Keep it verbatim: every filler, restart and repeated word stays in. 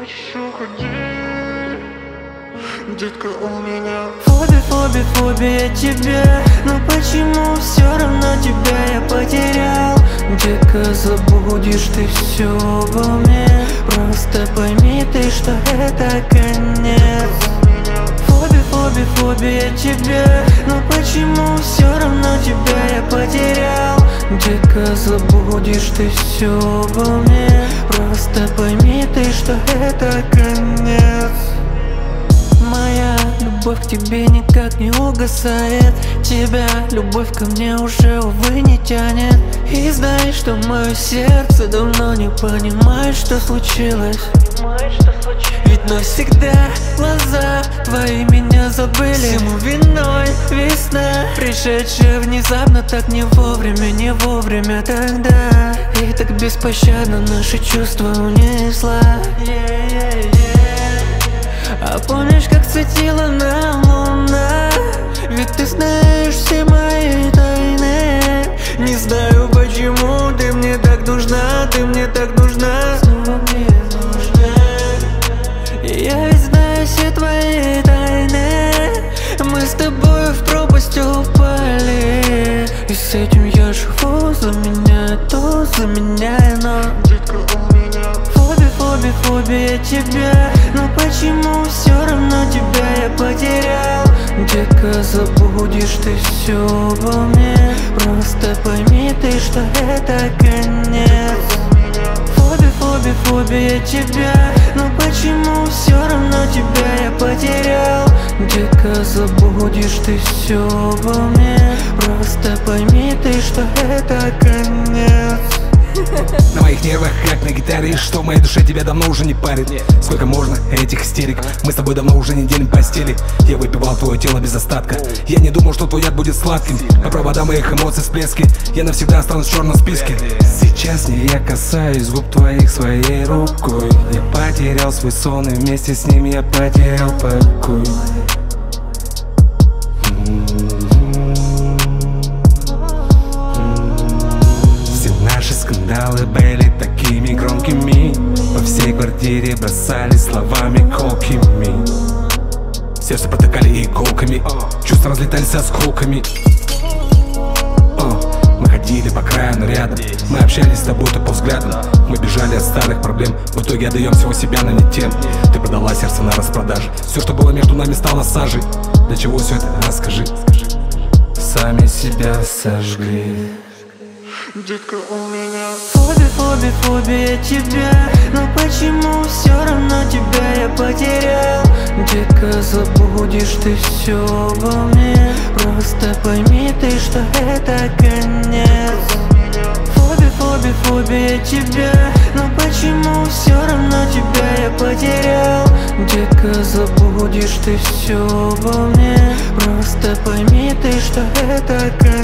хочешь уходить, детка, у меня Фобия, фобия, фобия тебя. Но почему все равно тебя я потерял? Детка, забудешь ты все обо мне. Просто пойми ты, что это конец. Фобия, фобия, фобия тебя. Но почему все равно тебя я потерял? Детка, забудешь ты все обо мне. Просто пойми ты, что это конец. Моя любовь к тебе никак не угасает. Тебя любовь ко мне уже, увы, не тянет. И знай, что мое сердце давно не понимает, что случилось. Ведь навсегда глаза твои меня забыли. Всему виной весна, пришедшая внезапно, так не вовремя, не вовремя тогда. И так беспощадно наши чувства унесла. А помнишь, как светила нам луна? Ведь ты знаешь все мои тайны. Не знаю, почему ты мне так нужна, ты мне так нужна. Снова мне нужна. Я ведь знаю все твои тайны. Мы с тобой в пропасть упали. И с этим я живу, заменяю то, заменяю, но детка, у меня фобия, фобия, фобия тебя. Но почему все равно тебя я потерял? Детка, забудешь ты все обо мне. Просто пойми ты, что это конец. Фобия, фобия, фобия тебя. Но почему все равно тебя я потерял? Детка, забудешь ты все обо мне. Просто пойми ты, что это конец. На моих нервах, как на гитаре, что в моей душе тебя давно уже не парит. Сколько можно этих истерик? Мы с тобой давно уже не делим постели. Я выпивал твое тело без остатка. Я не думал, что твой яд будет сладким. По проводам моих эмоций всплески. Я навсегда останусь в черном списке. Сейчас не я касаюсь губ твоих своей рукой. Я потерял свой сон, и вместе с ним я потерял покой. Скандалы были такими громкими. По всей квартире бросали словами колкими. Сердце протыкали иголками, чувства разлетались осколками. Мы ходили по краю, но рядом. Мы общались с тобой то по взглядам. Мы бежали от старых проблем. В итоге отдаем всего себя, но не тем. Ты продала сердце на распродаже. Все, что было между нами, стало сажей. Для чего все это? Расскажи. Сами себя сожгли. детка, у меня Фобия, фобия, фобия тебя. Но почему все равно тебя я потерял? Детка, забудешь ты все обо мне. Просто пойми ты, что это конец. Фобия, фобия, фобия тебя. Но почему все равно тебя я потерял? Детка, забудешь ты все обо мне. Просто пойми ты, что это конец.